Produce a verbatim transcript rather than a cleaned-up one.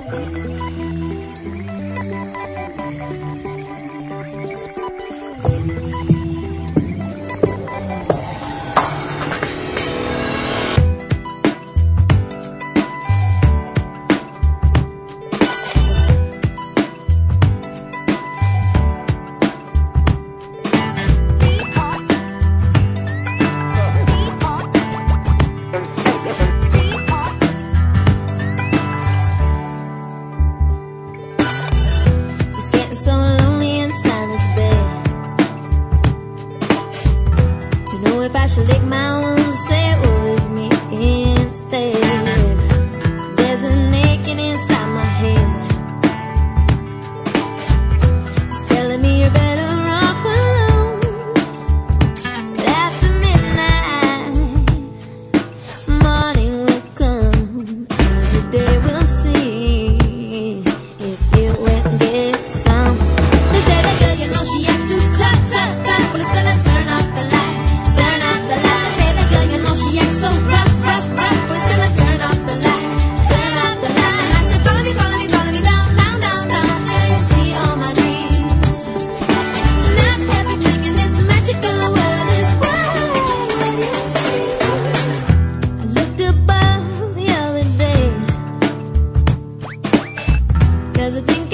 So lonely inside this bed. To know if I should lick my wounds or say it was me instead. There's an aching inside my head. It's telling me you're better off alone. But after midnight, morning will come, and the day will see if you went and get some. You know she acts too tough, tough, tough. Well, it's gonna turn off the light, turn off the light. Say that girl, you know she acts so rough, rough, rough. Well, it's gonna turn off the light, turn off the light. I said, follow me, follow me, follow me down, down, down, down, till you see all my dreams. Not everything in this magical world is bright. I looked above the other day, 'cause I think